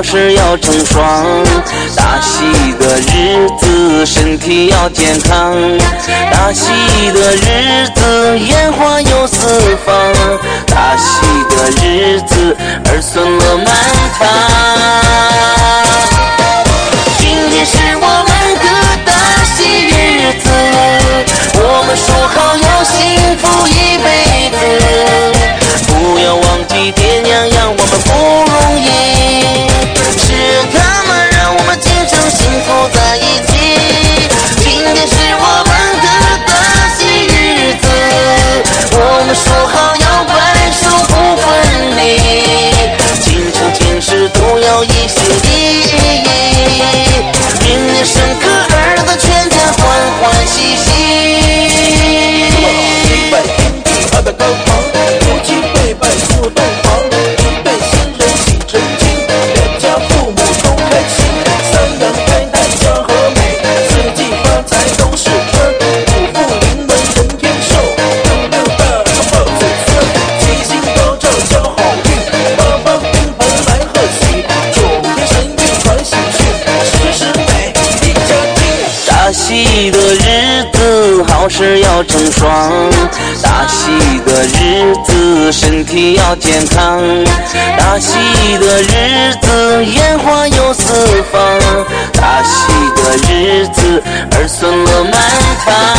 事要成双，大喜的日子身体要健康，大喜的日子烟花有四方，大喜的日子儿孙乐满堂。今天是我们的大喜日子，我们说好要幸福一辈子，不要忘记爹娘养我们不容易，是他们让我们今生幸福在一起。今天是我们的大喜日子，我们说好要白首不分离，今生今世都要一心一意，明年生个儿子全家欢欢喜喜。 一拜天地二拜高堂，夫妻对拜入洞房，一对新人喜成亲，两家父母都开心，三阳开泰家和美，四季发财都是春，五福临门人天寿，六六大顺抱子孙，七星高照交好运，八方宾朋来贺喜，九天神韵传喜讯，十时美一家亲。 大喜的日子好事要成双，大喜的日子身体要健康，大喜的日子烟花有四方，大喜的日子儿孙乐满堂。